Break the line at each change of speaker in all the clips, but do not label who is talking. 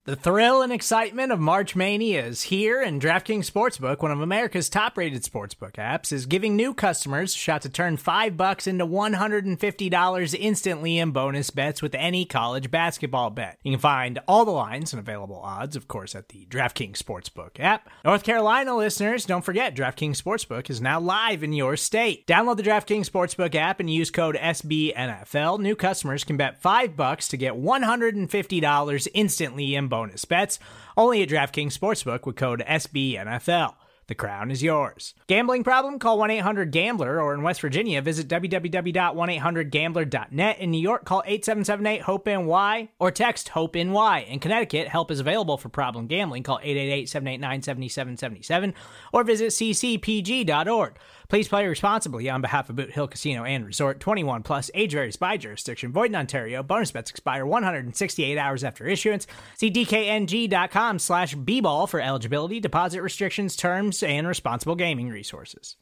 The thrill and excitement of March Mania is here, and DraftKings Sportsbook, one of America's top-rated sportsbook apps, is giving new customers a shot to turn $5 into $150 instantly in bonus bets with any college basketball bet. You can find all the lines and available odds, of course, at the DraftKings Sportsbook app. North Carolina listeners, don't forget, DraftKings Sportsbook is now live in your state. Download the DraftKings Sportsbook app and use code SBNFL. New customers can bet $5 to get $150 instantly in bonus bets, only at DraftKings Sportsbook with code SBNFL. The crown is yours. Gambling problem? Call 1-800-GAMBLER, or in West Virginia, visit www.1800gambler.net. In New York, call 877-8-HOPE-NY or text HOPE-NY. In Connecticut, help is available for problem gambling. Call 888-789-7777 or visit ccpg.org. Please play responsibly on behalf of Boot Hill Casino and Resort. 21 plus, age varies by jurisdiction. Void in Ontario. Bonus bets expire 168 hours after issuance. See dkng.com/bball for eligibility, deposit restrictions, terms, and responsible gaming resources.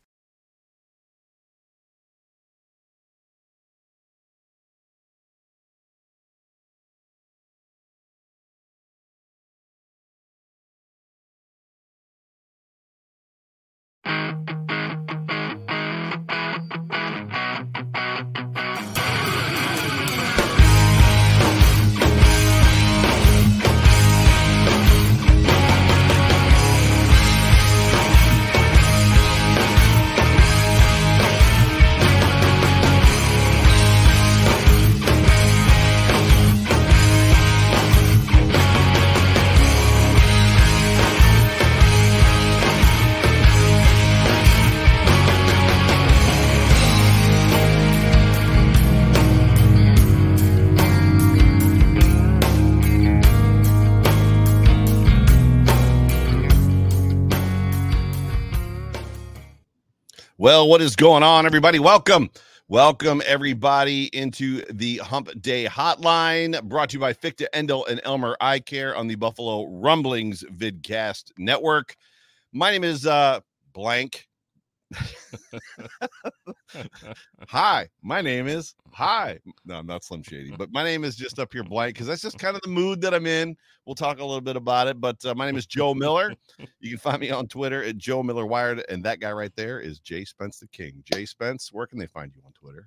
Well, what is going on, everybody? Welcome, everybody, into the Hump Day Hotline, brought to you by Fichte, Endel, and Elmer Eye Care on the Buffalo Rumblings Vidcast Network. My name is blank. Hi, my name is No, I'm not Slim Shady, but my name is just up here blank because that's just kind of the mood that I'm in. We'll talk a little bit about it, but my name is Joe Miller. You can find me on Twitter at Joe Miller Wired, and that guy right there is Jay Spence the King. Jay Spence, where can they find you on Twitter?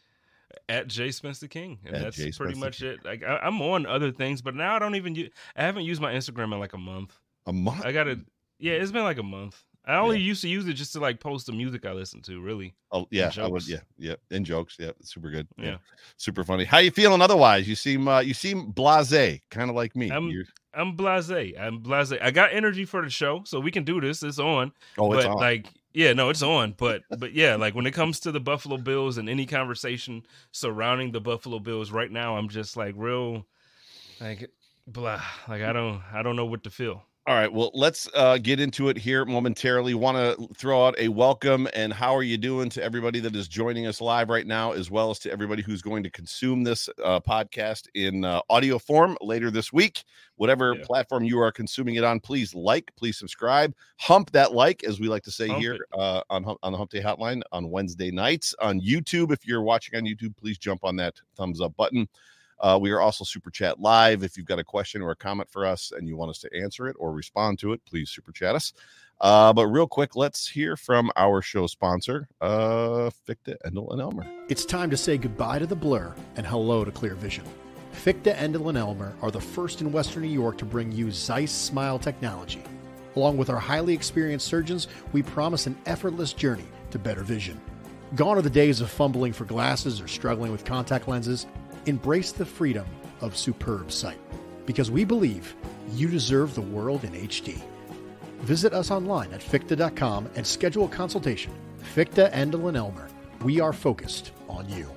At Jay Spence the King, and that's
Jay
pretty
Spence
much it. Like I'm on other things, but now I don't even I haven't used my Instagram in like a month.
A month?
Yeah, it's been like a month. I only used to use it just to like post the music I listen to, really.
Oh yeah, I would. Yeah, and jokes. Yeah, super good.
Yeah,
super funny. How you feeling? Otherwise, you seem blasé, kind of like me.
I'm blasé. I'm blasé. I got energy for the show, so we can do this. It's on.
Oh, it's on.
It's on. But yeah, like when it comes to the Buffalo Bills and any conversation surrounding the Buffalo Bills right now, I'm just like real, like blah. Like I don't know what to feel.
All right, well, let's get into it here momentarily. Want to throw out a welcome and how are you doing to everybody that is joining us live right now, as well as to everybody who's going to consume this podcast in audio form later this week. Whatever platform you are consuming it on, please please subscribe, hump that like, as we like to say here on the Hump Day Hotline on Wednesday nights. On YouTube, if you're watching on YouTube, please jump on that thumbs up button. We are also Super Chat Live. If you've got a question or a comment for us and you want us to answer it or respond to it, please Super Chat us. But real quick, let's hear from our show sponsor, Fichte, Endel, and Elmer.
It's time to say goodbye to the blur and hello to clear vision. Fichte, Endel, and Elmer are the first in Western New York to bring you Zeiss Smile technology. Along with our highly experienced surgeons, we promise an effortless journey to better vision. Gone are the days of fumbling for glasses or struggling with contact lenses. Embrace the freedom of superb sight, because we believe you deserve the world in HD. Visit us online at Fichte.com and schedule a consultation. Fichte, Endel, and Elmer. We are focused on you.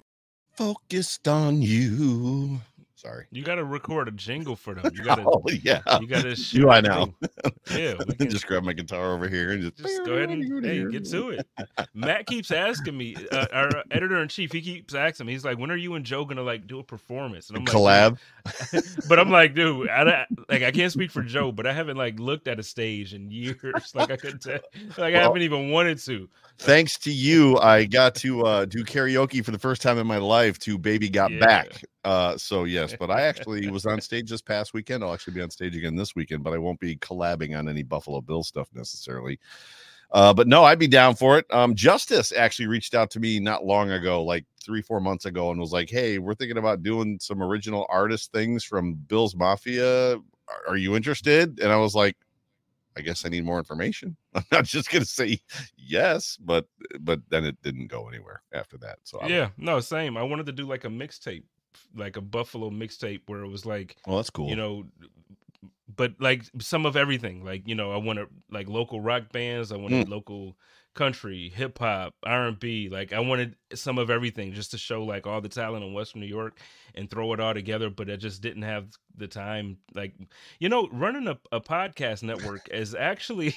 Focused on you. Sorry.
You got to record a jingle for them. You got to.
Oh, yeah.
You got to.
Do I now?
Yeah.
Just grab my guitar over here and
just go ahead and get to it. Matt keeps asking me, our editor in chief. He keeps asking me. He's like, "When are you and Joe gonna like do a performance?" And I'm
collab.
Like, but I'm like, dude, I can't speak for Joe, but I haven't like looked at a stage in years. Like I couldn't tell. Like I haven't even wanted to.
Thanks to you, I got to do karaoke for the first time in my life to "Baby Got Back." So yes, but I actually was on stage this past weekend. I'll actually be on stage again this weekend, but I won't be collabing on any Buffalo Bills stuff necessarily. But no, I'd be down for it. Justice actually reached out to me not long ago, like 3-4 months ago, and was like, "Hey, we're thinking about doing some original artist things from Bills Mafia. Are you interested?" And I was like, I guess I need more information. I'm not just gonna say yes, but then it didn't go anywhere after that. So
yeah, no, same. I wanted to do like a mixtape, like a Buffalo mixtape, where it was like,
well, that's cool.
you know, but like some of everything. Like, you know, I wanted like local rock bands, I wanted local country, hip hop, R&B. Like I wanted some of everything just to show like all the talent in Western New York and throw it all together. But I just didn't have the time. Like, you know, running a podcast network is actually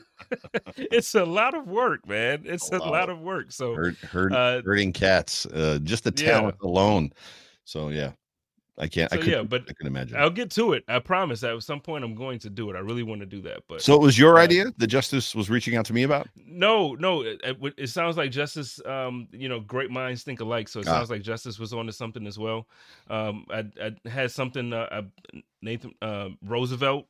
it's a lot of work, man. It's a lot of work. So
herding cats, just the talent alone. So yeah. I can't.
So,
I
but
I can imagine.
I'll get to it. I promise. At some point, I'm going to do it. I really want to do that. But
so it was your idea that Justice was reaching out to me about?
No. It sounds like Justice. You know, great minds think alike. So it sounds like Justice was onto something as well. I had something. Nathan Roosevelt.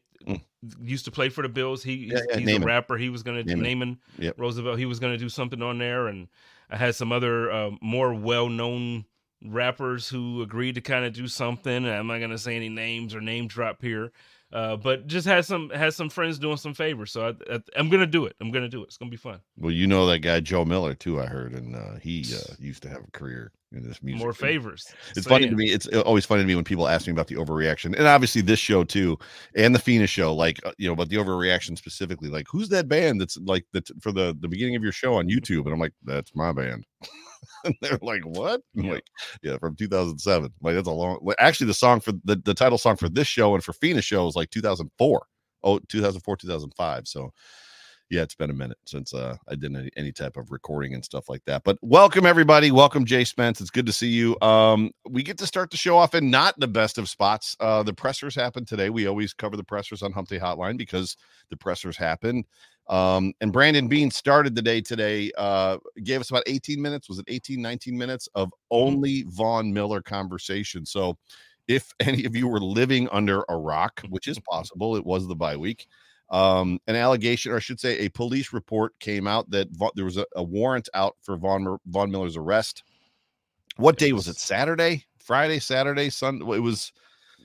Used to play for the Bills. He's a rapper. He was going to Naaman Roosevelt. He was going to do something on there, and I had some other more well-known rappers who agreed to kind of do something. I'm not gonna say any names or name drop here, but just had some friends doing some favors. So I'm gonna do it. It's gonna be fun.
Well, you know that guy Joe Miller too, I heard, and he used to have a career in this music.
More favors.
It's funny to me. It's always funny to me when people ask me about the overreaction, and obviously this show too, and the Fina show, like you know, but the overreaction specifically, like who's that band that's like for the beginning of your show on YouTube, and I'm like, that's my band. And they're like, what? I'm like, yeah, from 2007. Like that's a long. Actually, the song for the title song for this show and for Fina's show is like 2004. 2004, 2005. So yeah, it's been a minute since I did any type of recording and stuff like that. But welcome everybody. Welcome Jay Spence. It's good to see you. We get to start the show off in not the best of spots. The pressers happened today. We always cover the pressers on Hump Day Hotline because the pressers happened. And Brandon Beane started the day today, gave us about 18 minutes. Was it 19 minutes of only Von Miller conversation? So if any of you were living under a rock, which is possible, it was the bye week. An allegation, or I should say a police report came out that there was a warrant out for Von Miller's arrest. What day was it? Saturday, Friday, Saturday, Sunday? It was,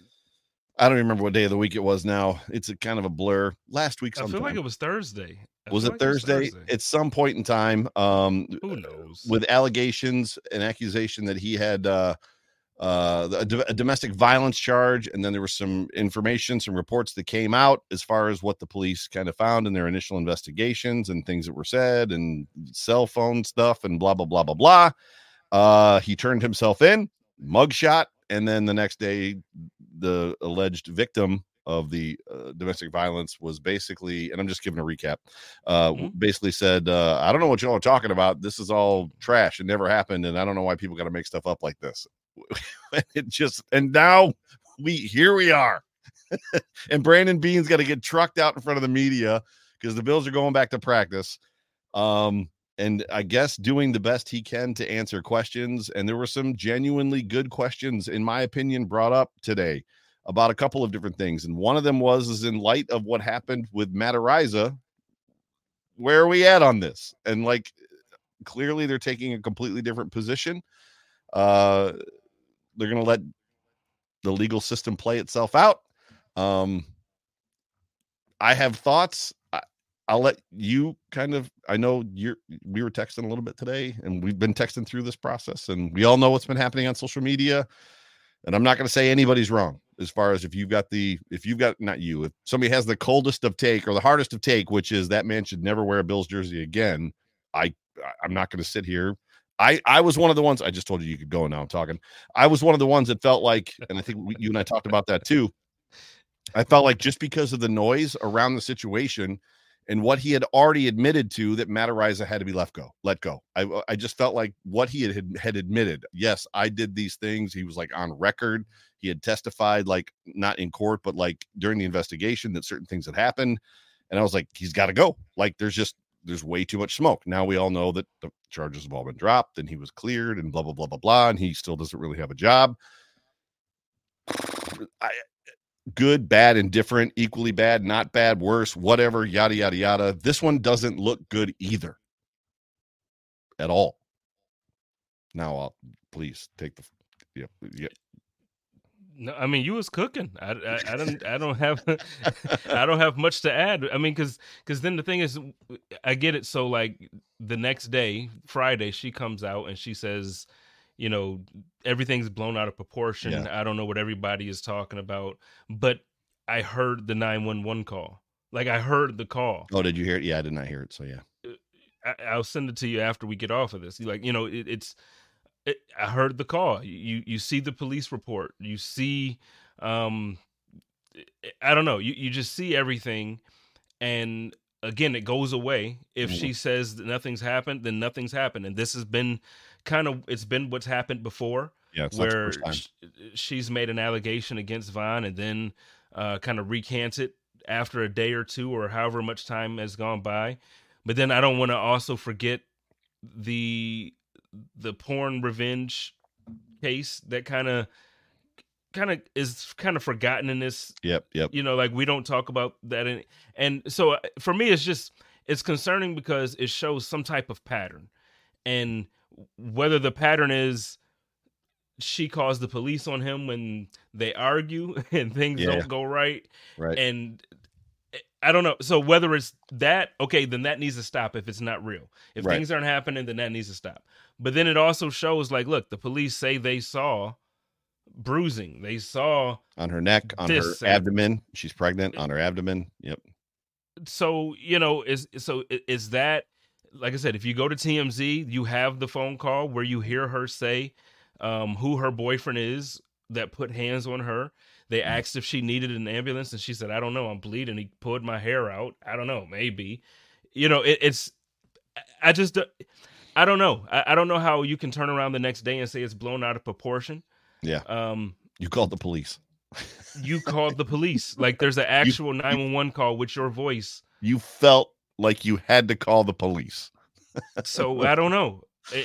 I don't remember what day of the week it was now. It's a kind of a blur. Last week sometime.
I feel like it was Thursday.
Was it Thursday? At some point in time.
Who knows?
With allegations, an accusation that he had a domestic violence charge, and then there was some information, some reports that came out as far as what the police kind of found in their initial investigations and things that were said and cell phone stuff and blah, blah, blah, blah, blah. He turned himself in, mugshot, and then the next day, the alleged victim of the domestic violence was basically, and I'm just giving a recap, basically said, I don't know what y'all are talking about. This is all trash. It never happened. And I don't know why people got to make stuff up like this. And now here we are. And Brandon Beane's got to get trucked out in front of the media because the Bills are going back to practice. And I guess doing the best he can to answer questions. And there were some genuinely good questions, in my opinion, brought up today about a couple of different things. And one of them is in light of what happened with Matt Araiza, where are we at on this? And like, clearly they're taking a completely different position. They're going to let the legal system play itself out. I have thoughts. I'll let you kind of, I know we were texting a little bit today, and we've been texting through this process, and we all know what's been happening on social media. And I'm not going to say anybody's wrong as far as if somebody has the coldest of take or the hardest of take, which is that man should never wear a Bills jersey again. I'm not going to sit here. I was one of the ones, I just told you could go, now I'm talking. I was one of the ones that felt like, and I think you and I talked about that too. I felt like just because of the noise around the situation and what he had already admitted to, that Matt Araiza had to be let go. I just felt like what he had admitted. Yes, I did these things. He was like on record. He had testified, like not in court, but like during the investigation, that certain things had happened. And I was like, he's got to go. Like there's there's way too much smoke. Now we all know that the charges have all been dropped and he was cleared and blah, blah, blah, blah, blah. And he still doesn't really have a job. Good, bad, indifferent, equally bad, not bad, worse, whatever, yada, yada, yada. This one doesn't look good either at all. Now, please take the, yeah.
No, I mean, you was cooking. I don't have I don't have much to add. I mean, because then the thing is, I get it. So like the next day, Friday, she comes out and she says, you know, everything's blown out of proportion.
Yeah.
I don't know what everybody is talking about, but I heard the 911 call. Like I heard the call.
Oh, did you hear it? Yeah, I did not hear it. So yeah,
I'll send it to you after we get off of this. Like, you know, I heard the call. You see the police report. You see, I don't know. You just see everything, and again, it goes away. If she says that nothing's happened, then nothing's happened. And this has been it's been what's happened before.
Yeah, it's not the
where
first time.
she's made an allegation against Von and then kind of recants it after a day or two or however much time has gone by. But then I don't want to also forget the porn revenge case that kind of is kind of forgotten in this.
Yep.
You know, like we don't talk about that. And so for me, it's concerning because it shows some type of pattern. And whether the pattern is she calls the police on him when they argue and things don't go right.
Right.
And I don't know. So whether it's that, okay, then that needs to stop if it's not real. If things aren't happening, then that needs to stop. But then it also shows, like, look, the police say they saw bruising. They saw
on her neck, on her abdomen. She's pregnant on her abdomen. Yep.
So, you know, is that, like I said, if you go to TMZ, you have the phone call where you hear her say who her boyfriend is that put hands on her. They asked if she needed an ambulance, and she said, I don't know, I'm bleeding. He pulled my hair out. I don't know, maybe. You know, I don't know. I don't know how you can turn around the next day and say it's blown out of proportion.
Yeah. You called the police.
You called the police. Like there's an actual 911 call with your voice.
You felt like you had to call the police.
So I don't know.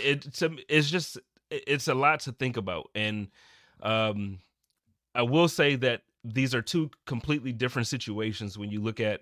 It's a lot to think about. And I will say that these are two completely different situations when you look at,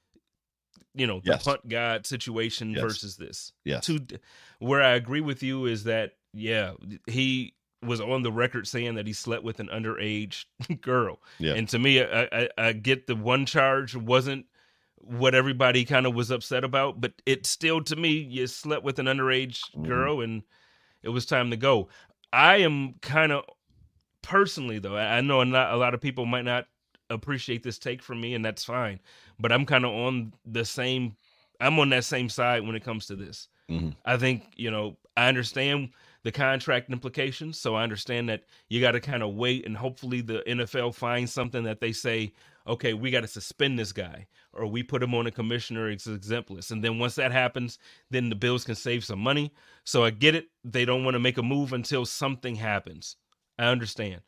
you know, the punt god situation versus this.
Yes.
Where I agree with you is that, yeah, he was on the record saying that he slept with an underage girl. Yeah. And to me, I get the one charge wasn't what everybody kind of was upset about, but it still, to me, you slept with an underage girl and it was time to go. I am kind of, personally, though, I know a lot of people might not appreciate this take from me, and that's fine. But I'm kind of on that same side when it comes to this. Mm-hmm. I think, you know, I understand the contract implications, so I understand that you got to kind of wait, and hopefully the NFL finds something that they say, okay, we got to suspend this guy, or we put him on a commissioner exempt list. And then once that happens, then the Bills can save some money. So I get it. They don't want to make a move until something happens. I understand.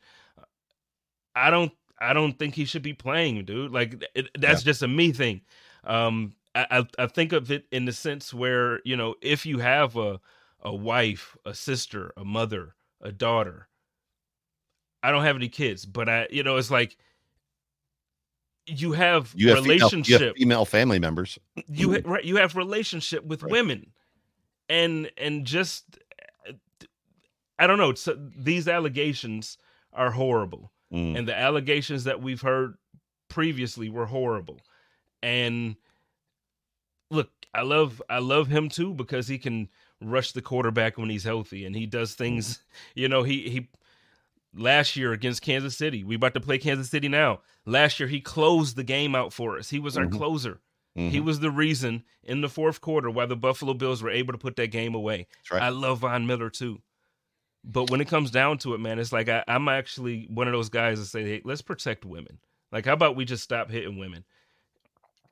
I don't think he should be playing, dude. Like that's just a me thing. I think of it in the sense where, you know, if you have a wife, a sister, a mother, a daughter. I don't have any kids, but it's like you have relationship,
female family members.
You have relationship with women, and just. I don't know. So these allegations are horrible. And the allegations that we've heard previously were horrible. And look, I love him too, because he can rush the quarterback when he's healthy, and he does things, you know, he last year against Kansas City, we about to play Kansas City now. Last year, he closed the game out for us. He was our closer. Mm-hmm. He was the reason in the fourth quarter why the Buffalo Bills were able to put that game away. That's right. I love Von Miller too. But when it comes down to it, man, it's like I'm actually one of those guys that say, hey, let's protect women. Like, how about we just stop hitting women?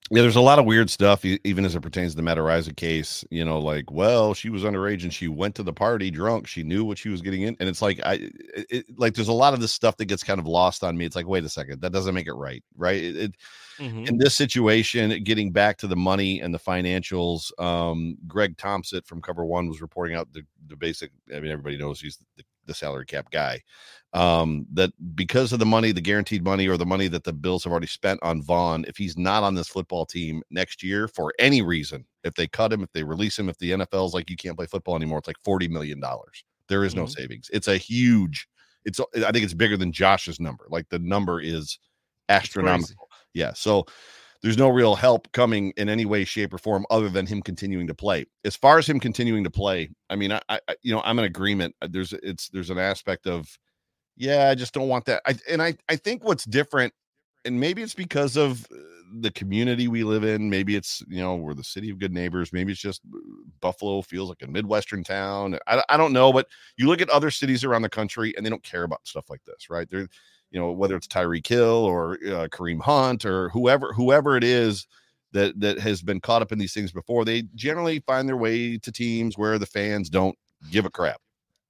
Yeah, there's a lot of weird stuff, even as it pertains to the Matariza case. You know, like, well, she was underage and she went to the party drunk. She knew what she was getting in, and it's like, like there's a lot of this stuff that gets kind of lost on me. It's like, wait a second, that doesn't make it right, right? In this situation, getting back to the money and the financials, Greg Thompson from Cover One was reporting out the basic. I mean, everybody knows he's the salary cap guy. That because of the money, the guaranteed money, or the money that the Bills have already spent on Vaughn, if he's not on this football team next year for any reason, if they cut him, if they release him, if the NFL's like, you can't play football anymore, it's like $40 million. There is no savings. It's a huge, I think it's bigger than Josh's number. Like the number is astronomical. Yeah. So there's no real help coming in any way, shape, or form other than him continuing to play. As far as him continuing to play, I mean, I I'm in agreement. There's an aspect of, yeah, I just don't want that. I think what's different, and maybe it's because of the community we live in. Maybe it's, we're the city of good neighbors. Maybe it's just Buffalo feels like a Midwestern town. I don't know, but you look at other cities around the country and they don't care about stuff like this, right? They're, whether it's Tyreek Hill or Kareem Hunt or whoever it is that has been caught up in these things before, they generally find their way to teams where the fans don't give a crap.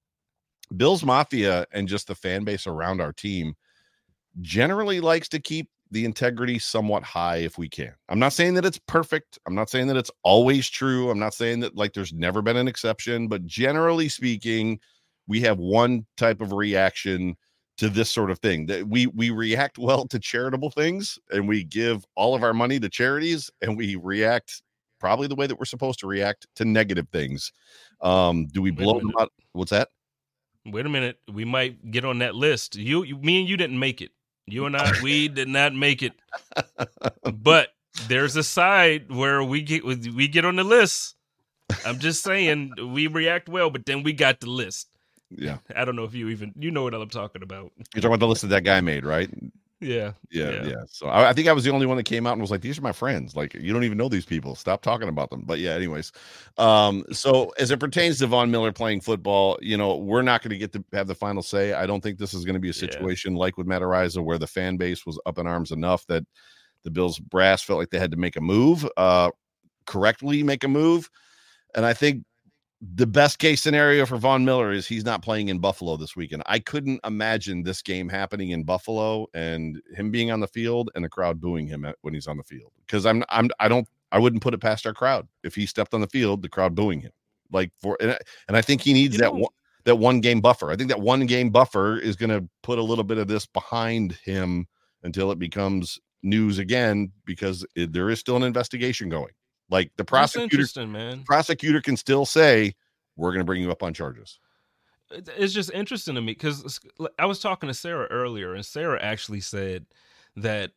Bills Mafia and just the fan base around our team generally likes to keep the integrity somewhat high if we can. I'm not saying that it's perfect. I'm not saying that it's always true. I'm not saying that like there's never been an exception, but generally speaking, we have one type of reaction to this sort of thing, that we react well to charitable things, and we give all of our money to charities, and we react probably the way that we're supposed to react to negative things. Do we blow them out? What's that?
Wait a minute. We might get on that list. Me and you didn't make it. You and I, we did not make it. But there's a side where we get on the list. I'm just saying, we react well, but then we got the list.
Yeah.
I don't know if you know what I'm talking about.
You're talking about the list that guy made, right?
Yeah.
So I think I was the only one that came out and was like, these are my friends. Like, you don't even know these people. Stop talking about them. But yeah, anyways. So as it pertains to Von Miller playing football, we're not going to get to have the final say. I don't think this is going to be a situation like with Matariza where the fan base was up in arms enough that the Bills brass felt like they had to make a move, correctly make a move. And I think the best case scenario for Von Miller is he's not playing in Buffalo this weekend. I couldn't imagine this game happening in Buffalo and him being on the field and the crowd booing him when he's on the field. Because I wouldn't put it past our crowd if he stepped on the field, the crowd booing him. And I think he needs that one game buffer. I think that one game buffer is going to put a little bit of this behind him until it becomes news again, because there is still an investigation going. Like the prosecutor can still say, we're going to bring you up on charges.
It's just interesting to me because I was talking to Sarah earlier, and Sarah actually said that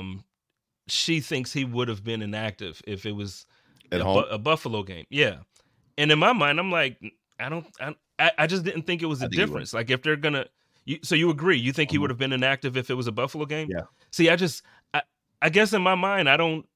she thinks he would have been inactive if it was a Buffalo game. Yeah. And in my mind, I'm like, I just didn't think it was a difference. Like if they're going to, so you agree, you think he would have been inactive if it was a Buffalo game?
Yeah.
See, I guess in my mind,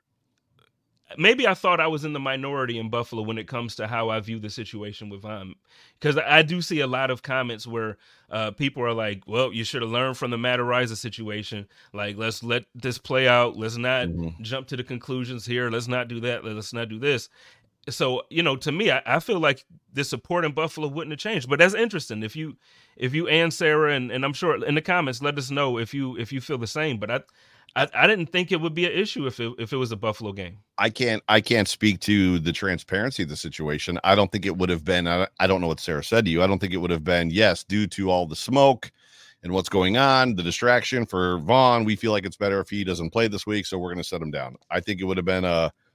maybe I thought I was in the minority in Buffalo when it comes to how I view the situation with him. Because I do see a lot of comments where people are like, well, you should have learned from the Matariza situation. Like, let's let this play out. Let's not jump to the conclusions here. Let's not do that. Let's not do this. So, to me, I feel like the support in Buffalo wouldn't have changed. But that's interesting. If you and Sarah, and I'm sure in the comments, let us know if you feel the same. But I didn't think it would be an issue if it was a Buffalo game.
I can't speak to the transparency of the situation. I don't think it would have been. I don't know what Sarah said to you. I don't think it would have been, yes, due to all the smoke and what's going on, the distraction for Vaughn, we feel like it's better if he doesn't play this week, so we're going to set him down. I think it would have been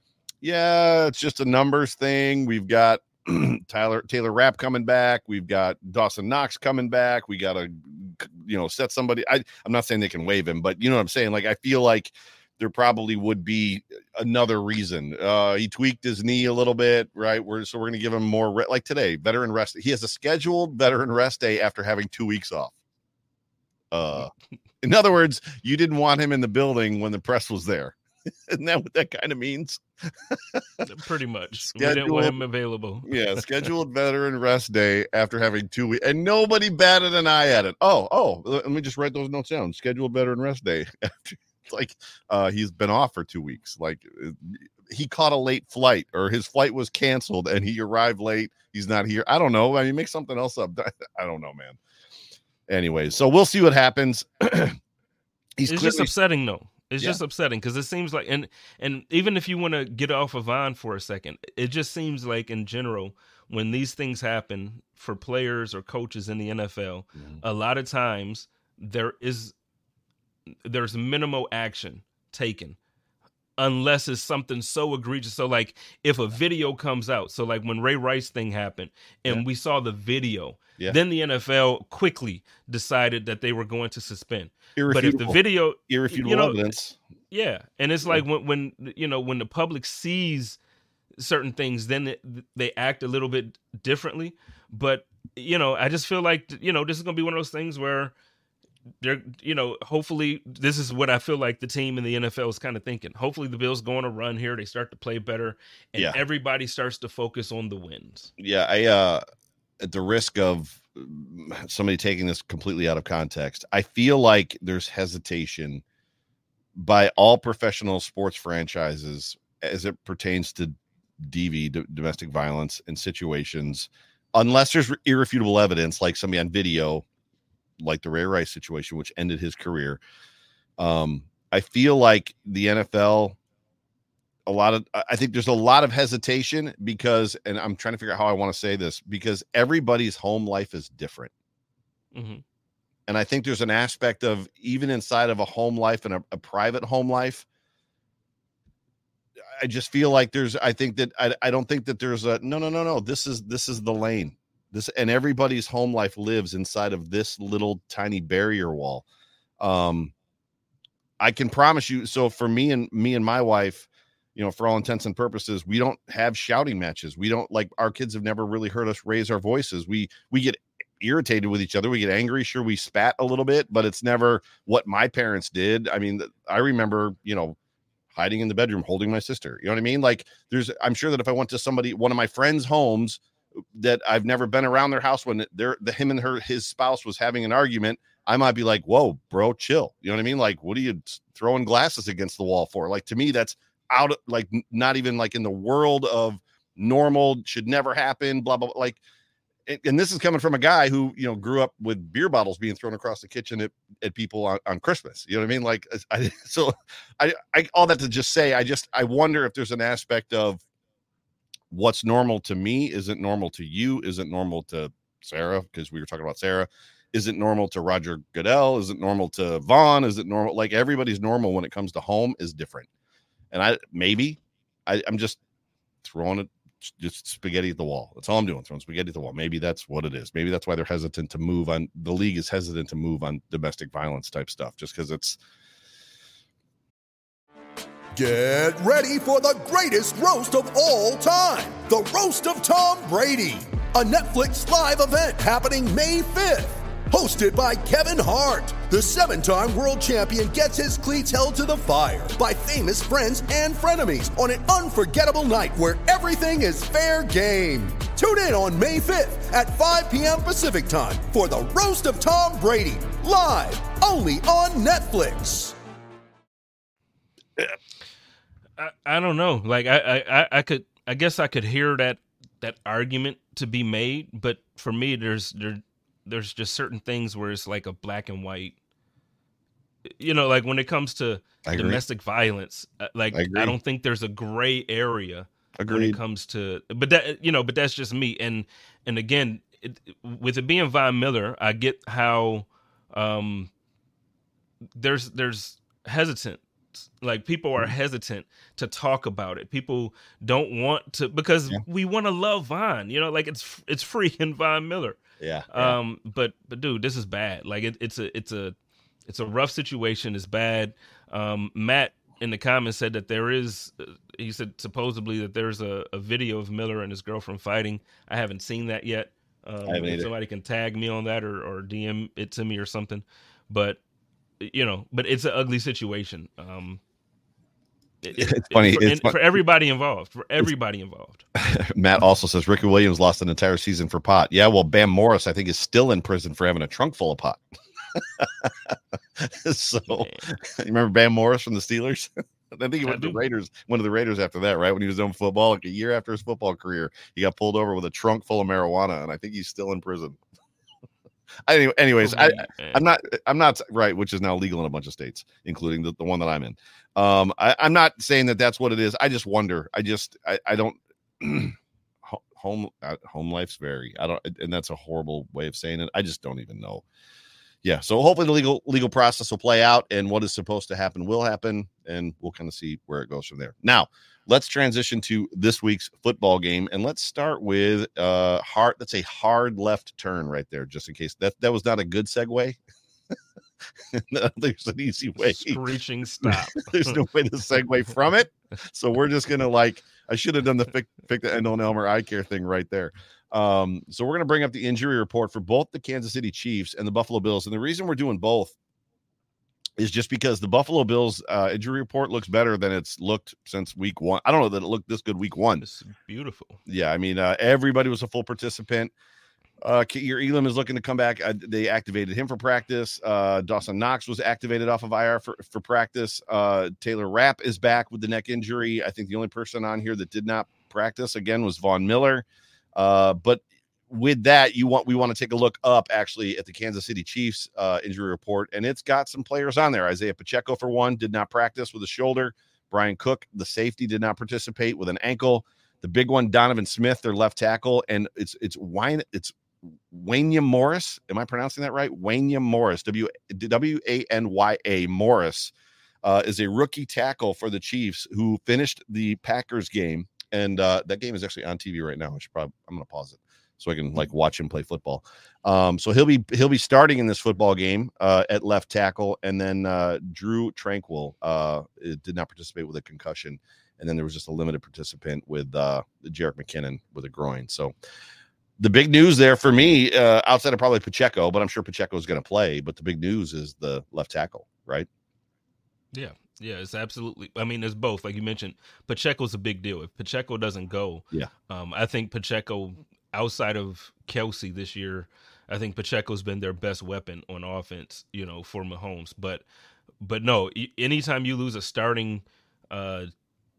it's just a numbers thing. We've got Taylor Rapp coming back. We've got Dawson Knox coming back. We got to, set somebody. I'm not saying they can waive him, but you know what I'm saying? Like, I feel like there probably would be another reason. He tweaked his knee a little bit, right? We're going to give him more, like today, veteran rest. He has a scheduled veteran rest day after having 2 weeks off. In other words, you didn't want him in the building when the press was there. Isn't that what that kind of means?
Pretty much. We didn't want him available.
Yeah, scheduled veteran rest day after having 2 weeks, and nobody batted an eye at it. Oh, let me just write those notes down. Scheduled veteran rest day. like he's been off for 2 weeks. Like he caught a late flight, or his flight was canceled and he arrived late. He's not here. I don't know. I mean, make something else up. I don't know, man. Anyways, so we'll see what happens.
It's just upsetting, though. It's just upsetting because it seems like, and even if you want to get off of Vaughn for a second, it just seems like in general, when these things happen for players or coaches in the NFL, a lot of times there's minimal action taken unless it's something so egregious. So like if a video comes out, so like when Ray Rice thing happened and we saw the video, then the NFL quickly decided that they were going to suspend. But if the video,
irrefutable evidence.
Yeah. And it's like when the public sees certain things, then they act a little bit differently. But, I just feel like, this is going to be one of those things where they're, hopefully this is what I feel like the team in the NFL is kind of thinking. Hopefully the Bills go on a run here. They start to play better and everybody starts to focus on the wins.
Yeah. At the risk of somebody taking this completely out of context, I feel like there's hesitation by all professional sports franchises as it pertains to domestic violence in situations, unless there's irrefutable evidence, like somebody on video, like the Ray Rice situation, which ended his career. I feel like the NFL, I think there's a lot of hesitation because, and I'm trying to figure out how I want to say this, because everybody's home life is different.
Mm-hmm.
And I think there's an aspect of, even inside of a home life and a private home life, I just feel like I don't think that there's a, no. This is the lane. And everybody's home life lives inside of this little tiny barrier wall. I can promise you. So for me and my wife, for all intents and purposes, we don't have shouting matches. We don't, like, our kids have never really heard us raise our voices. We get irritated with each other. We get angry. Sure, we spat a little bit, but it's never what my parents did. I mean, I remember, hiding in the bedroom, holding my sister. You know what I mean? Like, I'm sure that if I went to one of my friends' homes that I've never been around their house, when him and his spouse was having an argument, I might be like, whoa, bro, chill. You know what I mean? Like, what are you throwing glasses against the wall for? Like, to me, that's out of, like, not even like in the world of normal, should never happen, blah, blah, blah. Like, and this is coming from a guy who, grew up with beer bottles being thrown across the kitchen at people on Christmas. You know what I mean? Like, I all that to just say, I wonder if there's an aspect of what's normal to me isn't normal to you, isn't normal to Sarah, because we were talking about Sarah, isn't normal to Roger Goodell, isn't normal to Vaughn, isn't normal. Like, everybody's normal when it comes to home is different. And I'm just throwing it, just spaghetti at the wall. That's all I'm doing, throwing spaghetti at the wall. Maybe that's what it is. Maybe that's why they're hesitant to move on. The league is hesitant to move on domestic violence type stuff, just because it's.
Get ready for the greatest roast of all time, the Roast of Tom Brady, a Netflix live event happening May 5th. Hosted by Kevin Hart, the 7-time world champion gets his cleats held to the fire by famous friends and frenemies on an unforgettable night where everything is fair game. Tune in on May 5th at 5 p.m. Pacific time for the Roast of Tom Brady, live only on Netflix.
I don't know. Like, I guess I could hear that argument to be made, but for me, there's just certain things where it's like a black and white, like when it comes to domestic violence, like, I don't think there's a gray area when it comes to, but that's just me. And again, with it being Von Miller, I get how, there's hesitant. Like, people are hesitant to talk about it. People don't want to, because we want to love Von, like it's freaking Von Miller.
Yeah.
But dude, this is bad. Like, it's a rough situation. It's bad. Matt in the comments said that he said supposedly that there's a video of Miller and his girlfriend fighting. I haven't seen that yet.
I haven't either.
Somebody can tag me on that or DM it to me or something. But it's an ugly situation.
It's funny.
For everybody involved.
Matt also says Ricky Williams lost an entire season for pot. Yeah, well, Bam Morris, I think, is still in prison for having a trunk full of pot. So you remember Bam Morris from the Steelers? I think he went to the Raiders, one of the Raiders after that, right? When he was doing football, like a year after his football career, he got pulled over with a trunk full of marijuana, and I think he's still in prison. Anyways, I'm not right, which is now legal in a bunch of states, including the one that I'm in. I'm not saying that that's what it is. I just wonder. I don't. Home life's vary. I don't, and that's a horrible way of saying it. I just don't even know. Yeah, so hopefully the legal process will play out, and what is supposed to happen will happen, and we'll kind of see where it goes from there. Now, let's transition to this week's football game, and let's start with that's a hard left turn right there, just in case that was not a good segue. There's an easy way.
Screeching stop.
There's no way to segue from it, so we're just gonna I should have done the Fick the Endel and Elmer eye care thing right there. So we're going to bring up the injury report for both the Kansas City Chiefs and the Buffalo Bills. And the reason we're doing both is just because the Buffalo Bills injury report looks better than it's looked since week one. I don't know that it looked this good week one.
It's beautiful.
Yeah. I mean, everybody was a full participant. Ka'ir Elam is looking to come back. They activated him for practice. Dawson Knox was activated off of IR for practice. Taylor Rapp is back with the neck injury. I think the only person on here that did not practice again was Von Miller. But with that, we want to take a look up actually at the Kansas City Chiefs injury report, and it's got some players on there. Isaiah Pacheco, for one, did not practice with a shoulder. Brian Cook, the safety, did not participate with an ankle. The big one, Donovan Smith, their left tackle, and it's Wanya Morris. Am I pronouncing that right? Wanya Morris, Wanya Morris, is a rookie tackle for the Chiefs who finished the Packers game. And that game is actually on TV right now. I'm going to pause it so I can watch him play football. So he'll be starting in this football game at left tackle, and then Drew Tranquil did not participate with a concussion, and then there was just a limited participant with Jerick McKinnon with a groin. So the big news there for me, outside of probably Pacheco, but I'm sure Pacheco is going to play. But the big news is the left tackle, right?
Yeah. Yeah, it's absolutely. I mean, it's both. Like you mentioned, Pacheco's a big deal. If Pacheco doesn't go, I think Pacheco, outside of Kelsey this year, I think Pacheco's been their best weapon on offense, for Mahomes. But no, anytime you lose a starting, like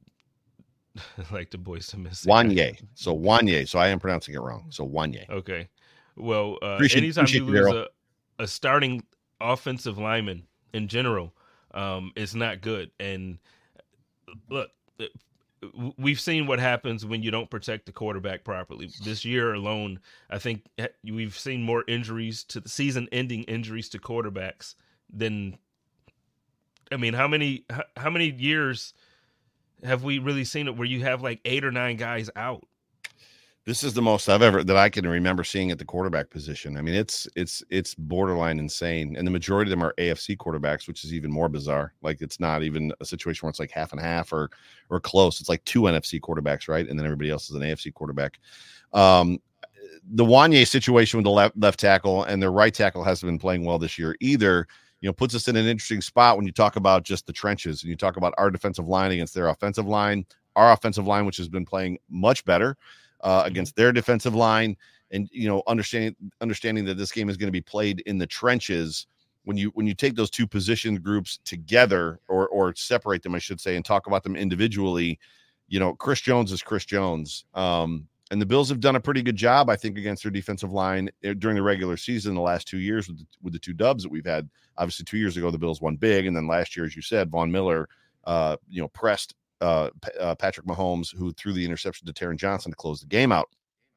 the boys to miss
Wanye. So Wanye. So I am pronouncing it wrong. So Wanye.
Okay. Well, anytime you lose a starting offensive lineman in general, it's not good. And look, we've seen what happens when you don't protect the quarterback properly. This year alone, I think we've seen more injuries to the season-ending injuries to quarterbacks than. I mean, how many years have we really seen it where you have 8 or 9 guys out?
This is the most that I can remember seeing at the quarterback position. I mean, it's borderline insane. And the majority of them are AFC quarterbacks, which is even more bizarre. It's not even a situation where it's half and half or close. It's 2 NFC quarterbacks, right? And then everybody else is an AFC quarterback. The Wanye situation with the left tackle and their right tackle hasn't been playing well this year either. Puts us in an interesting spot when you talk about just the trenches and you talk about our defensive line against their offensive line, our offensive line, which has been playing much better against their defensive line, and understanding that this game is going to be played in the trenches. When you take those two position groups together or separate them, I should say, and talk about them individually, Chris Jones is Chris Jones. And the Bills have done a pretty good job, I think, against their defensive line during the regular season the last 2 years with the 2 dubs that we've had. Obviously, 2 years ago, the Bills won big. And then last year, as you said, Von Miller, pressed Patrick Mahomes, who threw the interception to Taron Johnson to close the game out.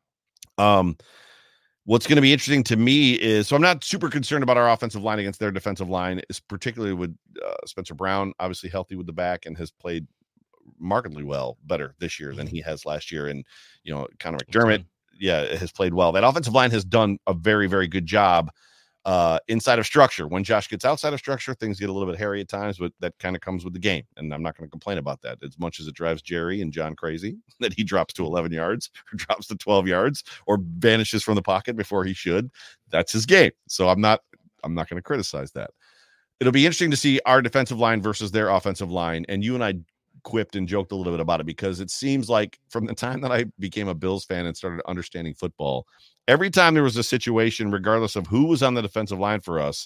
What's going to be interesting to me is, so I'm not super concerned about our offensive line against their defensive line, is particularly with Spencer Brown, obviously healthy with the back and has played markedly better this year than he has last year. And, Connor McDermott, has played well. That offensive line has done a very, very good job inside of structure. When Josh gets outside of structure, things get a little bit hairy at times, but that kind of comes with the game. And I'm not going to complain about that as much as it drives Jerry and John crazy that he drops to 11 yards or drops to 12 yards or vanishes from the pocket before he should. That's his game. So I'm not going to criticize that. It'll be interesting to see our defensive line versus their offensive line. And you and I quipped and joked a little bit about it because it seems like from the time that I became a Bills fan and started understanding football, every time there was a situation, regardless of who was on the defensive line for us,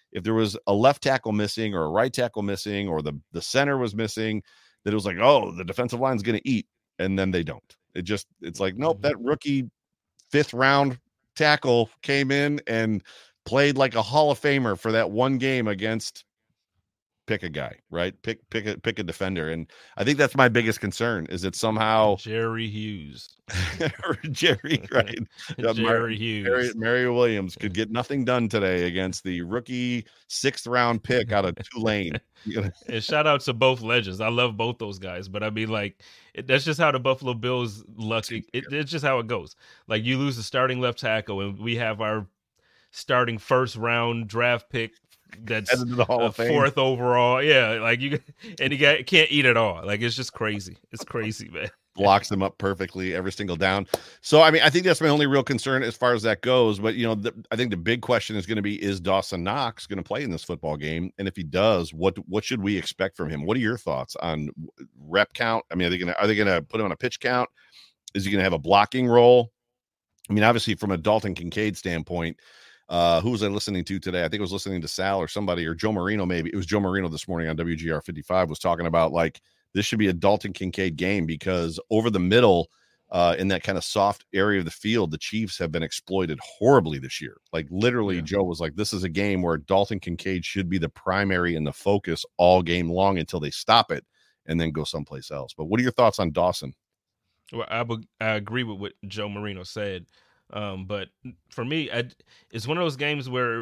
if there was a left tackle missing or a right tackle missing or the center was missing, that it was like, oh, the defensive line is going to eat, and then they don't. It's like, nope, that rookie 5th round tackle came in and played like a Hall of Famer for that one game against pick a guy, right? Pick a defender. And I think that's my biggest concern is that somehow
Jerry Hughes.
Jerry, right?
Jerry Hughes.
Mary Williams could get nothing done today against the rookie 6th round pick out of Tulane.
And shout out to both legends. I love both those guys, but I mean, like, that's just how the Buffalo Bills luck. It's just how it goes. Like, you lose the starting left tackle, and we have our starting 1st round draft pick that's
the Hall of Fame.
4th overall. Yeah, like you and he can't eat it all. Like, it's just crazy. It's crazy, man.
Blocks them up perfectly every single down. So, I mean, I think that's my only real concern as far as that goes. But, I think the big question is going to be, is Dawson Knox going to play in this football game? And if he does, what should we expect from him? What are your thoughts on rep count? I mean, are they going to put him on a pitch count? Is he going to have a blocking role? I mean, obviously from a Dalton Kincaid standpoint, who was I listening to today? I think I was listening to Sal or somebody, or Joe Marino, maybe. It was Joe Marino this morning on WGR 55 was talking about, like, this should be a Dalton Kincaid game because over the middle, in that kind of soft area of the field, the Chiefs have been exploited horribly this year. Like, literally, Joe was like, this is a game where Dalton Kincaid should be the primary and the focus all game long until they stop it and then go someplace else. But what are your thoughts on Dawson?
Well, I agree with what Joe Marino said. But for me, it's one of those games where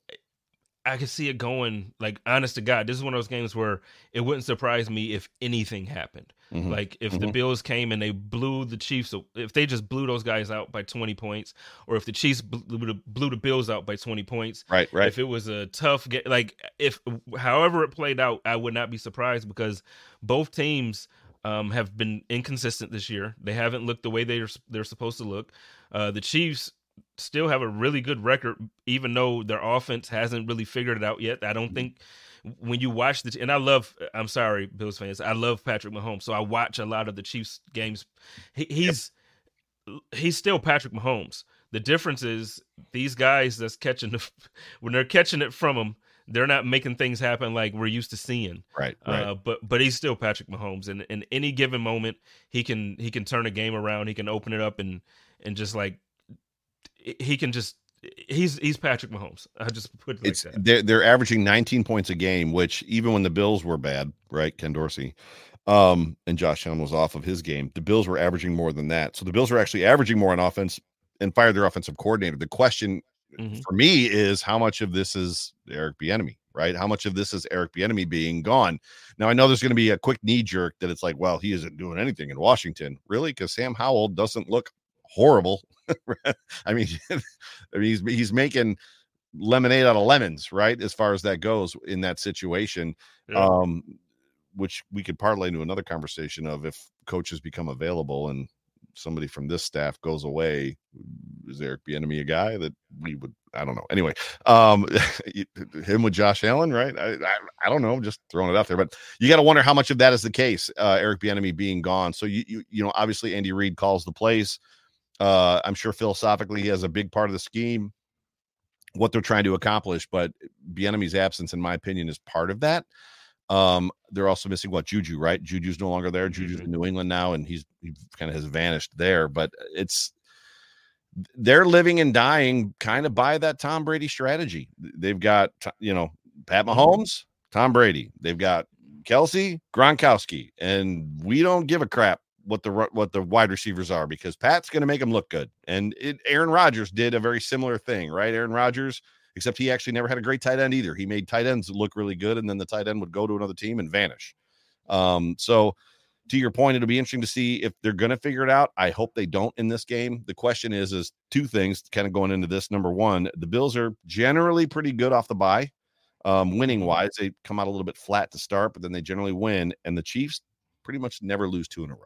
I could see it going, like, honest to God, this is one of those games where it wouldn't surprise me if anything happened. Mm-hmm. Like, if the Bills came and they blew the Chiefs, if they just blew those guys out by 20 points, or if the Chiefs blew the Bills out by 20 points.
Right.
If it was a tough game, like, however it played out, I would not be surprised because both teams have been inconsistent this year. They haven't looked the way they're supposed to look. The Chiefs still have a really good record, even though their offense hasn't really figured it out yet. I don't think when you watch and I'm sorry, Bills fans, I love Patrick Mahomes, so I watch a lot of the Chiefs games. He's still Patrick Mahomes. The difference is these guys that's when they're catching it from him, they're not making things happen like we're used to seeing.
Right.
But he's still Patrick Mahomes, and in any given moment, he can turn a game around. He can open it up and just like he can just he's Patrick Mahomes. I just put it like that.
They're averaging 19 points a game, which even when the Bills were bad, right? Ken Dorsey, and Josh Allen was off of his game. The Bills were averaging more than that. So the Bills were actually averaging more on offense and fired their offensive coordinator. The question for me is how much of this is Eric Bieniemy, right? How much of this is Eric Bieniemy being gone? Now, I know there's going to be a quick knee jerk that it's like, well, he isn't doing anything in Washington. Really? Because Sam Howell doesn't look horrible. I mean, he's making lemonade out of lemons, right? As far as that goes in that situation, which we could parlay into another conversation of if coaches become available and somebody from this staff goes away, is Eric Bieniemy a guy that we would, I don't know. Anyway, him with Josh Allen, right? I don't know, just throwing it out there, but you got to wonder how much of that is the case, Eric Bieniemy being gone. So you know, obviously Andy Reid calls the plays. I'm sure philosophically he has a big part of the scheme, what they're trying to accomplish, but Bieniemy's absence, in my opinion, is part of that. They're also missing Juju, right? Juju's no longer there. Juju's in New England now, and he kind of has vanished there, but they're living and dying kind of by that Tom Brady strategy. They've got, Pat Mahomes, Tom Brady. They've got Kelsey, Gronkowski, and we don't give a crap what the wide receivers are because Pat's going to make them look good. And Aaron Rodgers did a very similar thing, right? Aaron Rodgers, except he actually never had a great tight end either. He made tight ends look really good, and then the tight end would go to another team and vanish. So to your point, it'll be interesting to see if they're going to figure it out. I hope they don't in this game. The question is two things kind of going into this. Number one, the Bills are generally pretty good off the bye. Winning wise, they come out a little bit flat to start, but then they generally win. And the Chiefs pretty much never lose two in a row.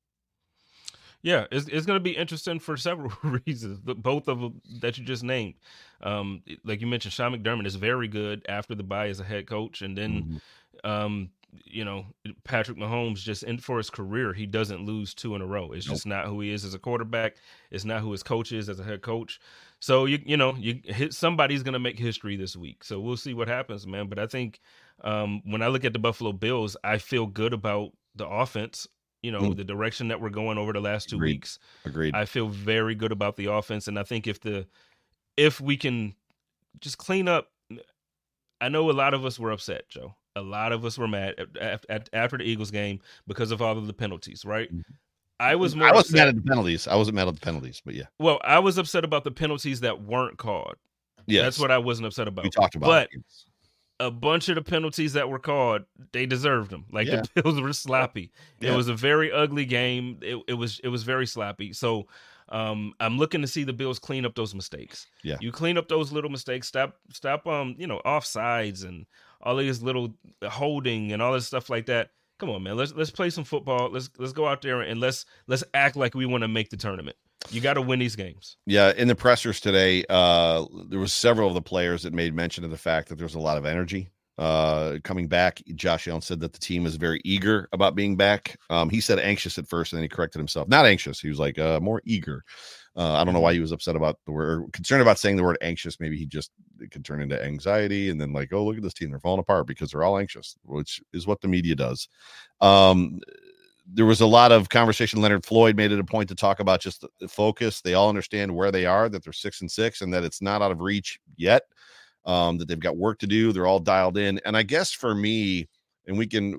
Yeah, it's going to be interesting for several reasons, both of them that you just named. Like you mentioned, Sean McDermott is very good after the bye as a head coach. And then Patrick Mahomes just for his career, he doesn't lose 2 in a row. It's just not who he is as a quarterback. It's not who his coach is as a head coach. So somebody's going to make history this week. So we'll see what happens, man. But I think when I look at the Buffalo Bills, I feel good about the offense. The direction that we're going over the last 2 weeks.
Agreed.
I feel very good about the offense, and I think if we can just clean up. I know a lot of us were upset, Joe. A lot of us were mad after the Eagles game because of all of the penalties, right? I wasn't mad at the penalties.
I wasn't mad at the penalties, but yeah.
Well, I was upset about the penalties that weren't called.
Yes.
That's what I wasn't upset about.
We talked about
but
it.
A bunch of the penalties that were called, they deserved them. Like the Bills were sloppy.
Yeah.
It was a very ugly game. It was very sloppy. So I'm looking to see the Bills clean up those mistakes.
Yeah.
You clean up those little mistakes. Stop offsides and all these little holding and all this stuff like that. Come on, man. Let's play some football. Let's go out there and let's act like we want to make the tournament. You got to win these games.
Yeah, in the pressers today, there was several of the players that made mention of the fact that there's a lot of energy coming back. Josh Allen said that the team is very eager about being back. He said anxious at first, and then he corrected himself. Not anxious. He was like more eager. I don't know why he was upset about the word, concerned about saying the word anxious. Maybe it could turn into anxiety, and then like, oh, look at this team, they're falling apart because they're all anxious, which is what the media does. There was a lot of conversation. Leonard Floyd made it a point to talk about just the focus. They all understand where they are, that they're 6-6, and that it's not out of reach yet. That they've got work to do. They're all dialed in. And I guess for me, and we can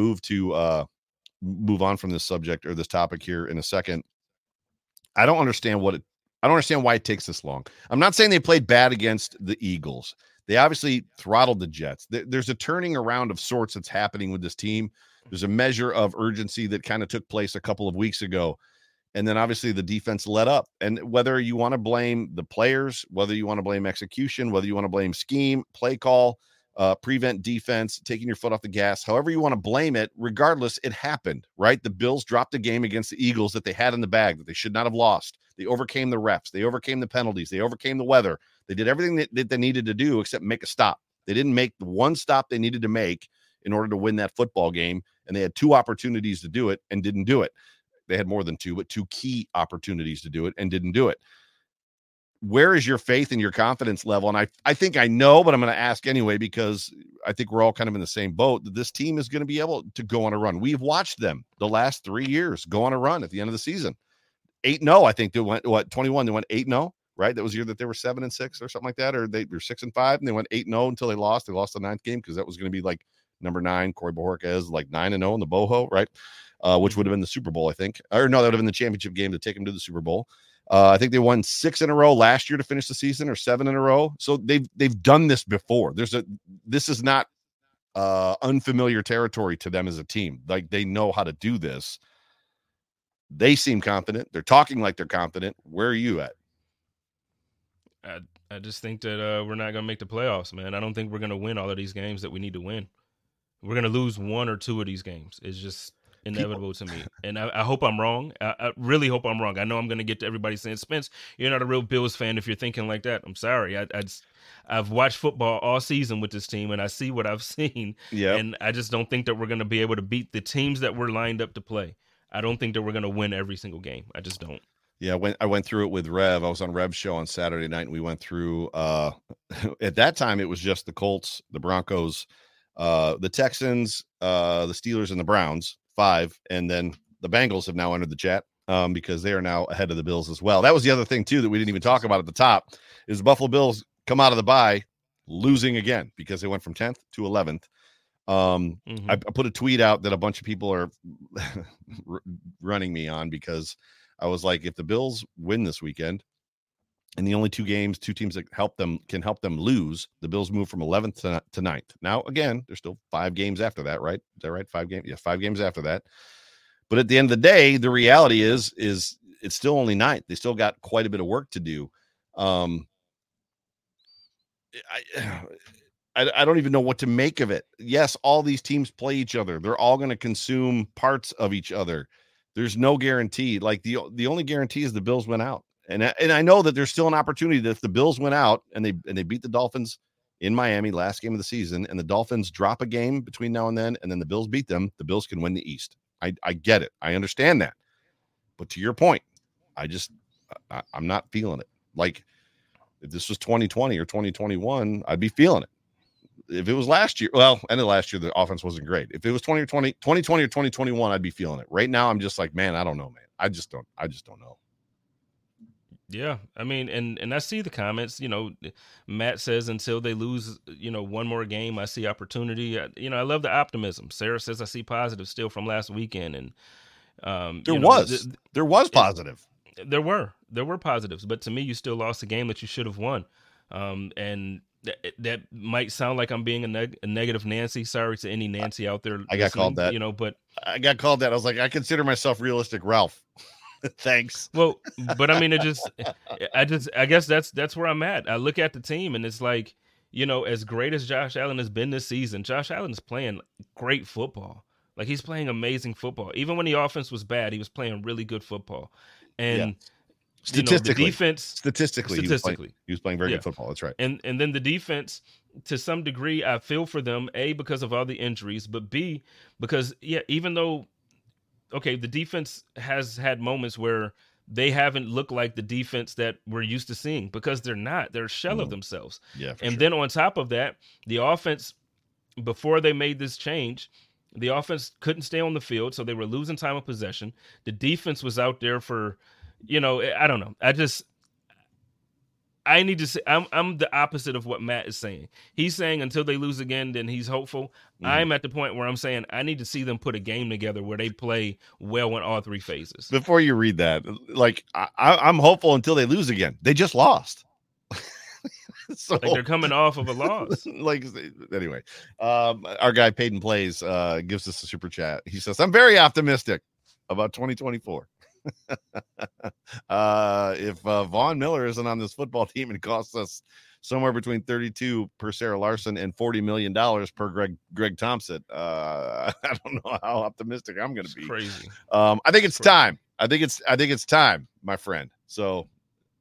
move on from this subject or this topic here in a second. I don't understand why it takes this long. I'm not saying they played bad against the Eagles. They obviously throttled the Jets. There's a turning around of sorts that's happening with this team. There's a measure of urgency that kind of took place a couple of weeks ago. And then obviously the defense let up. And whether you want to blame the players, whether you want to blame execution, whether you want to blame scheme, play call, prevent defense, taking your foot off the gas, however you want to blame it, regardless, it happened, right? The Bills dropped a game against the Eagles that they had in the bag that they should not have lost. They overcame the refs. They overcame the penalties. They overcame the weather. They did everything that they needed to do except make a stop. They didn't make the one stop they needed to make in order to win that football game. And they had 2 opportunities to do it and didn't do it. They had more than 2, but 2 key opportunities to do it and didn't do it. Where is your faith and your confidence level? And I think I know, but I'm going to ask anyway, because I think we're all kind of in the same boat, that this team is going to be able to go on a run. We've watched them the last 3 years go on a run at the end of the season. 8-0, I think they went, 21, they went 8-0, right? That was the year that they were 7-6 or something like that, or they were 6-5, and they went 8-0 until they lost. They lost the 9th game because that was going to be like number 9, Corey Bojorquez, like 9-0 in the Boho, right? Which would have been the Super Bowl, I think. Or no, that would have been the championship game to take them to the Super Bowl. I think they won 6 in a row last year to finish the season, or 7 in a row. So they've done this before. This is not unfamiliar territory to them as a team. Like, they know how to do this. They seem confident. They're talking like they're confident. Where are you at?
I just think that we're not going to make the playoffs, man. I don't think we're going to win all of these games that we need to win. We're going to lose 1 or 2 of these games. It's just inevitable to me. And I hope I'm wrong. I really hope I'm wrong. I know I'm going to get to everybody saying, Spence, you're not a real Bills fan if you're thinking like that. I'm sorry. I've watched football all season with this team, and I see what I've seen.
Yep.
And I just don't think that we're going to be able to beat the teams that we're lined up to play. I don't think that we're going to win every single game. I just don't.
Yeah, I went through it with Rev. I was on Rev's show on Saturday night, and we went through at that time it was just the Colts, the Broncos, the Texans, the Steelers, and the Browns, 5, and then the Bengals have now entered the chat because they are now ahead of the Bills as well. That was the other thing too that we didn't even talk about at the top is the Buffalo Bills come out of the bye losing again because they went from 10th to 11th. I put a tweet out that a bunch of people are running me on because I was like, if the Bills win this weekend and the only 2 teams that can help them lose, the Bills move from 11th to 9th. Now, again, there's still 5 games after that, right? Is that right? 5 games? Yeah, 5 games after that. But at the end of the day, the reality is it's still only 9th. They still got quite a bit of work to do. I don't even know what to make of it. Yes, all these teams play each other. They're all going to consume parts of each other. There's no guarantee. Like the only guarantee is the Bills win out. And I know that there's still an opportunity that if the Bills win out and they beat the Dolphins in Miami, last game of the season, and the Dolphins drop a game between now and then the Bills beat them, the Bills can win the East. I get it. I understand that. But to your point, I'm not feeling it. Like, if this was 2020 or 2021, I'd be feeling it. If it was last year, well, end of last year, the offense wasn't great. If it was 2020 or 2021, I'd be feeling it. Right now, I'm just like, man, I don't know, man. I just don't know.
Yeah, I mean, and I see the comments. Matt says until they lose, one more game, I see opportunity. I love the optimism. Sarah says I see positive still from last weekend, and
there was positive.
There were positives, but to me, you still lost a game that you should have won, and that might sound like I'm being a negative Nancy. Sorry to any Nancy out there.
I got called that.
But
I got called that. I was like, I consider myself realistic, Ralph. Thanks.
Well, but I mean, I guess that's where I'm at. I look at the team and it's like, as great as Josh Allen has been this season, Josh Allen is playing great football. Like, he's playing amazing football. Even when the offense was bad, he was playing really good football. And
statistically,
the defense,
statistically, he was playing very good football. That's right.
And then the defense, to some degree, I feel for them, A, because of all the injuries, but B, because even though, okay, the defense has had moments where they haven't looked like the defense that we're used to seeing, because they're not. They're a shell of themselves.
Yeah,
and then on top of that, the offense, before they made this change, the offense couldn't stay on the field, so they were losing time of possession. The defense was out there for, I don't know. I need to say, I'm the opposite of what Matt is saying. He's saying until they lose again, then he's hopeful. I'm at the point where I'm saying I need to see them put a game together where they play well in all three phases.
Before you read that, like, I'm hopeful until they lose again. They just lost. So,
like, they're coming off of a loss.
Like, anyway, our guy Peyton Plays gives us a super chat. He says, I'm very optimistic about 2024. If Von Miller isn't on this football team, it costs us somewhere between 32 per Sarah Larson and $40 million per Greg Thompson. I don't know how optimistic I'm going to be.
Crazy.
I think it's time. I think it's time, my friend. So,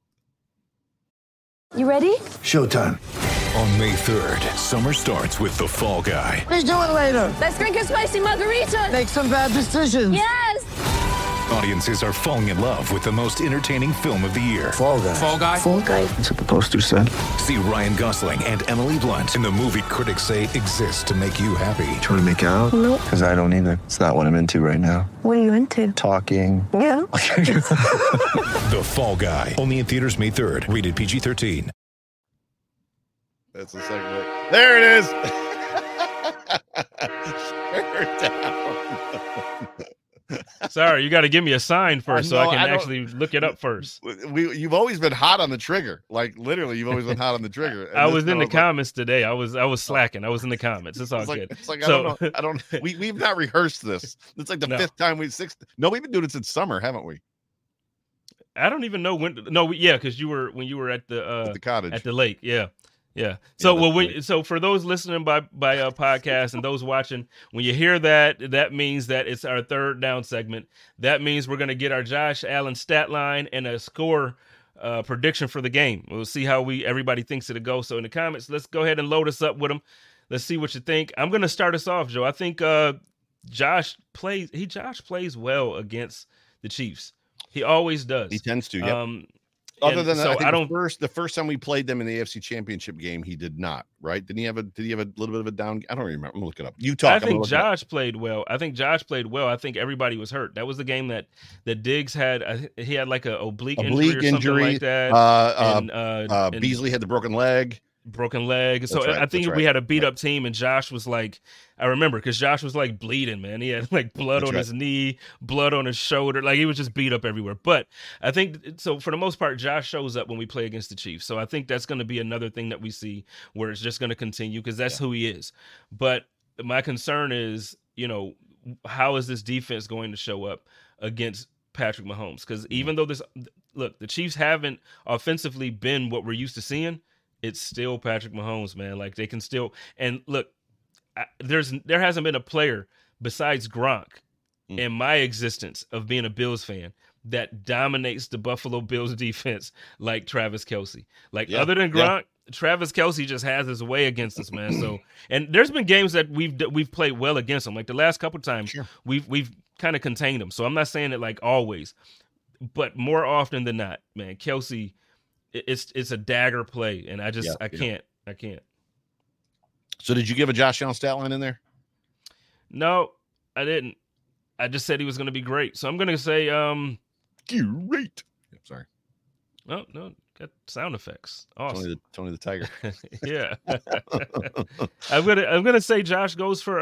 you ready?
Showtime. On May 3rd, summer starts with The Fall Guy.
Let's do it later. Let's drink a spicy margarita. Make some bad decisions. Yes.
Audiences are falling in love with the most entertaining film of the year.
Fall Guy.
Fall Guy?
Fall Guy.
That's what the poster said. See Ryan Gosling and Emily Blunt in the movie critics say exists to make you happy.
Trying to make it out?
Nope.
Because I don't either. It's not what I'm into right now.
What are you into?
Talking.
Yeah.
The Fall Guy. Only in theaters May 3rd. Rated PG-13.
That's the segue. There it is. Share down.
Sorry, you got to give me a sign first so I can actually look it up first.
You've always been hot on the trigger. Like, literally, you've always been hot on the trigger. And
I was in the comments today. I was slacking. I was in the comments. It's all good.
It's like, I don't know. We've not rehearsed this. It's like the fifth time we've been doing it since summer, haven't we?
I don't even know when. No, because you were at the
cottage
at the lake. Yeah. So so for those listening by podcast and those watching, when you hear that means that it's our third down segment. That means we're going to get our Josh Allen stat line and a score prediction for the game. We'll see how everybody thinks it'll go. So in the comments, let's go ahead and load us up with them. Let's see what you think. I'm going to start us off, Joe. I think Josh plays well against the Chiefs. He always does.
He tends to. Yeah. Other than that, the first time we played them in the AFC Championship game, he did not. Right? Did he have a little bit of a down? I don't remember. I'm gonna look it up. You talk.
I think Josh played well. I think everybody was hurt. That was the game that Diggs had. He had like a oblique injury or something like that.
Beasley had the broken leg.
So right, I think we had a beat up team, and Josh was like, I remember because Josh was like bleeding, man. He had like blood on his knee, blood on his shoulder, like he was just beat up everywhere. But I think so for the most part, Josh shows up when we play against the Chiefs. So I think that's going to be another thing that we see where it's just going to continue because that's who he is. But my concern is, how is this defense going to show up against Patrick Mahomes? Because even though the Chiefs haven't offensively been what we're used to seeing, it's still Patrick Mahomes, man. Like they can still, and look, there hasn't been a player besides Gronk in my existence of being a Bills fan that dominates the Buffalo Bills defense like Travis Kelce. Like other than Gronk, Travis Kelce just has his way against us, man. So, and there's been games that we've played well against him. Like the last couple times, we've kind of contained him. So I'm not saying it like always, but more often than not, man, Kelce, it's a dagger play, and I can't.
So did you give a Josh Allen stat line in there?
No, I didn't. I just said he was going to be great. So I'm going to say
great. Sorry.
Oh, no, got sound effects. Awesome.
Tony the Tiger.
Yeah. I'm gonna say Josh goes for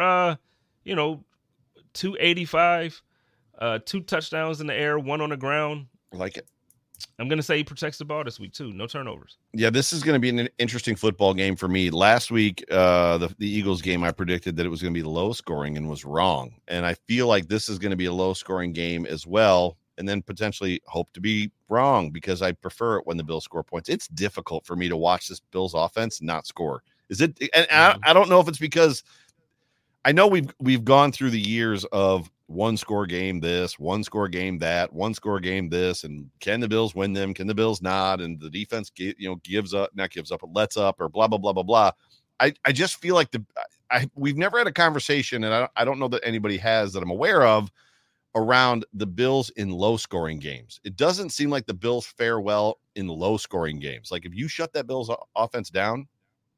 285, 2 touchdowns in the air, 1 on the ground.
I like it.
I'm going to say he protects the ball this week, too. No turnovers.
Yeah, this is going to be an interesting football game for me. Last week, the Eagles game, I predicted that it was going to be low scoring and was wrong. And I feel like this is going to be a low scoring game as well, and then potentially hope to be wrong because I prefer it when the Bills score points. It's difficult for me to watch this Bills offense not score. Is it? And I don't know if it's because I know we've gone through the years of 1-score game this, 1-score game that, 1-score game this, and can the Bills win them? Can the Bills not? And the defense lets up, or blah blah blah blah blah. I just feel like we've never had a conversation, and I don't know that anybody has that I'm aware of around the Bills in low-scoring games. It doesn't seem like the Bills fare well in low-scoring games. Like if you shut that Bills offense down,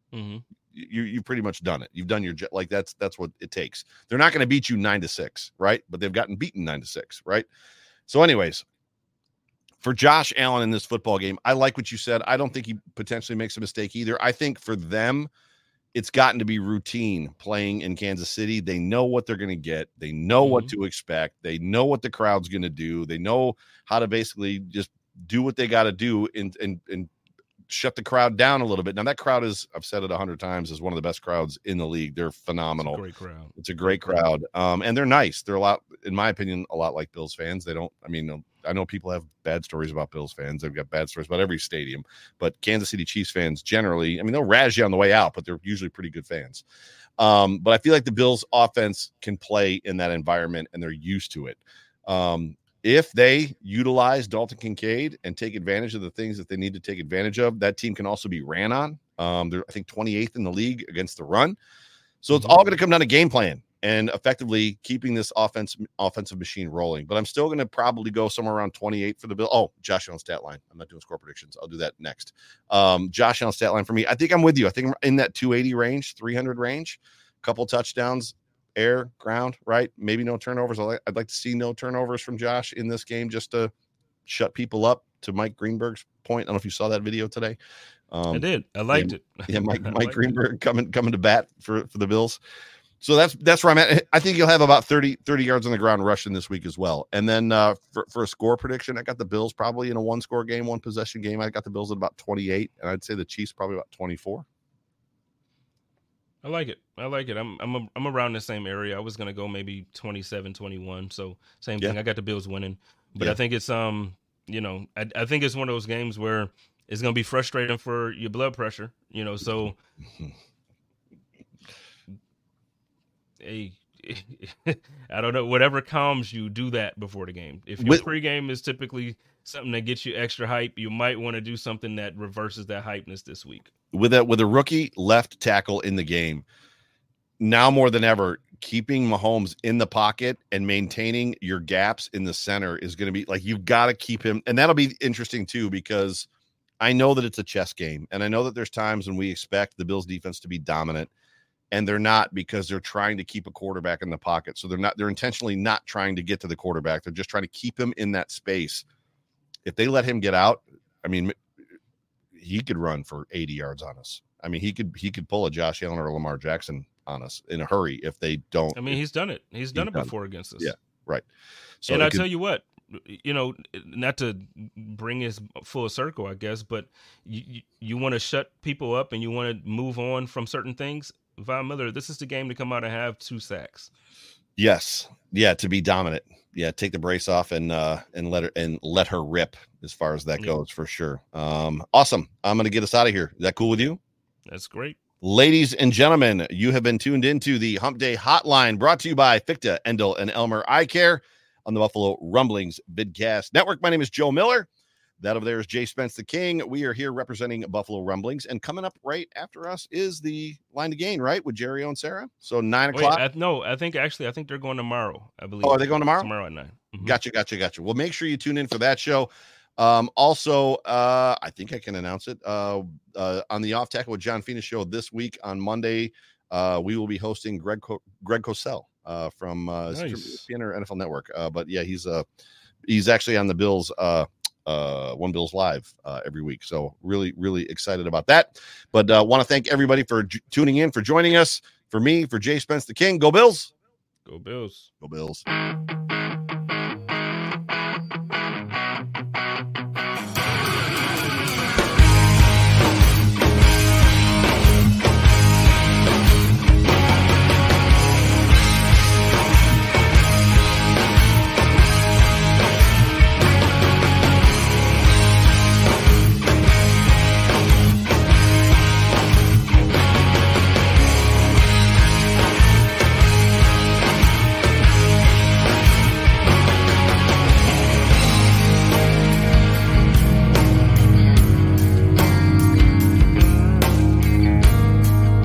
you pretty much done it. You've done your like that's what it takes. They're not going to beat you 9-6, right? But they've gotten beaten 9-6, right? So, anyways, for Josh Allen in this football game, I like what you said. I don't think he potentially makes a mistake either. I think for them, it's gotten to be routine playing in Kansas City. They know what they're going to get. They know what to expect. They know what the crowd's going to do. They know how to basically just do what they got to do and shut the crowd down a little bit. Now that crowd is, I've said it 100 times, is one of the best crowds in the league. They're phenomenal.
It's a great crowd.
It's a great crowd. And they're nice. They're a lot, in my opinion, a lot like Bills fans. I know people have bad stories about Bills fans. They've got bad stories about every stadium, but Kansas City Chiefs fans generally, they'll razz you on the way out, but they're usually pretty good fans. But I feel like the Bills offense can play in that environment and they're used to it. If they utilize Dalton Kincaid and take advantage of the things that they need to take advantage of, that team can also be ran on. They're, I think, 28th in the league against the run. So it's all going to come down to game plan and effectively keeping this offensive machine rolling. But I'm still going to probably go somewhere around 28 for the Bills. Oh, Josh Allen stat line. I'm not doing score predictions. I'll do that next. Josh Allen stat line for me. I think I'm with you. I think I'm in that 280 range, 300 range, couple touchdowns. Air, ground, right? Maybe no turnovers. I'd like to see no turnovers from Josh in this game just to shut people up, to Mike Greenberg's point. I don't know if you saw that video today.
I did. I liked it.
Yeah, Mike Greenberg coming to bat for the Bills. So that's where I'm at. I think you'll have about 30 yards on the ground rushing this week as well. And then for a score prediction, I got the Bills probably in a 1-score game, 1-possession game. I got the Bills at about 28, and I'd say the Chiefs probably about 24.
I like it. I'm around the same area. I was going to go maybe 27, 21. So same thing. I got the Bills winning, but I think it's, I think it's one of those games where it's going to be frustrating for your blood pressure, so hey, I don't know, whatever calms you, do that before the game. If your pregame is typically something that gets you extra hype, you might want to do something that reverses that hypeness this week. With
a rookie left tackle in the game, now more than ever, keeping Mahomes in the pocket and maintaining your gaps in the center is going to be like, you've got to keep him. And that'll be interesting too, because I know that it's a chess game. And I know that there's times when we expect the Bills defense to be dominant, and they're not, because they're trying to keep a quarterback in the pocket. So they're intentionally not trying to get to the quarterback. They're just trying to keep him in that space. If they let him get out, he could run for 80 yards on us. He could pull a Josh Allen or a Lamar Jackson on us in a hurry if they don't.
He's done it. He's done it before against us.
Yeah, right. So
and I tell you what, not to bring this full circle, I guess, but you want to shut people up and you want to move on from certain things. Von Miller, this is the game to come out and have 2 sacks.
Yes. Yeah, to be dominant. Yeah, take the brace off and let her rip as far as that goes, for sure. Awesome. I'm going to get us out of here. Is that cool with you?
That's great.
Ladies and gentlemen, you have been tuned into the Hump Day Hotline, brought to you by Fichte, Endel, and Elmer Eye Care on the Buffalo Rumblings Vidcast Network. My name is Joe Miller. That over there is Jay Spence the King. We are here representing Buffalo Rumblings, and coming up right after us is the Line to Gain, right, with Jerry and Sarah. So 9 o'clock.
I think they're going tomorrow. I believe.
Oh, are they going tomorrow?
Tomorrow at 9. Mm-hmm.
Gotcha. Well, make sure you tune in for that show. Also, I think I can announce it on the Off Tackle with John Fina show this week on Monday. We will be hosting Greg Cosell from ESPN or NFL Network. But yeah, he's actually on the Bills. One Bills Live every week. So really, really excited about that. But want to thank everybody for tuning in, for joining us. For me, for Jay Spence the King. Go Bills.
Go Bills.
Go Bills.